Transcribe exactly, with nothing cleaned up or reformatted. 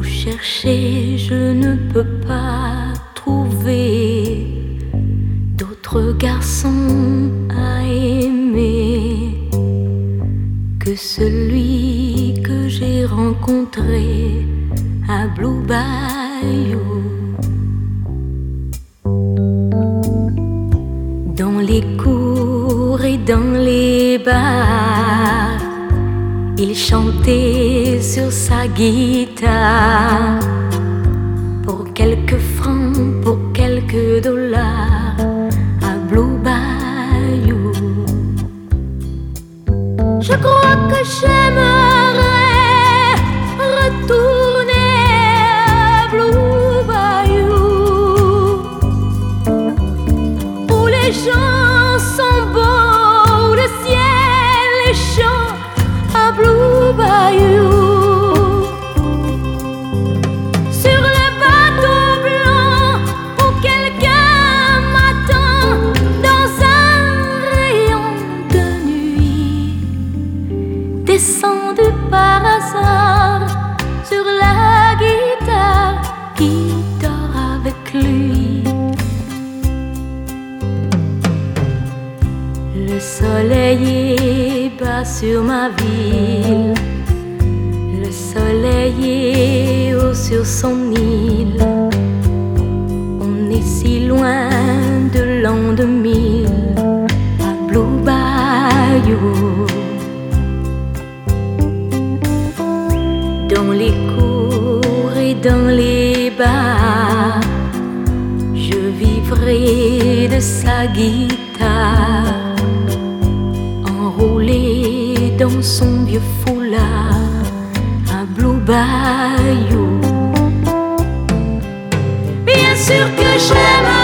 chercher, je ne peux pas trouver d'autres garçons à aimer que celui que j'ai rencontré à Blue Bayou. Dans les cours et dans les bars, il chantait sur sa guitare. Pour quelques francs, pour quelques dollars, à Blue Bayou. Je crois que j'aimerais retourner à Blue Bayou, où les gens sont beaux, où le ciel est chaud, à Blue Bayou. Sur le bateau blanc où quelqu'un m'attend dans un rayon de nuit, descendu par hasard sur la guitare qui dort avec lui. Le soleil est bas sur ma ville, le soleil est haut sur son île. On est si loin de l'an deux mille à Blue Bayou. Dans les cours et dans les bars, je vivrai de sa guitare, enroulé dans son vieux foulard à Blue Bayou. Bien sûr que j'aime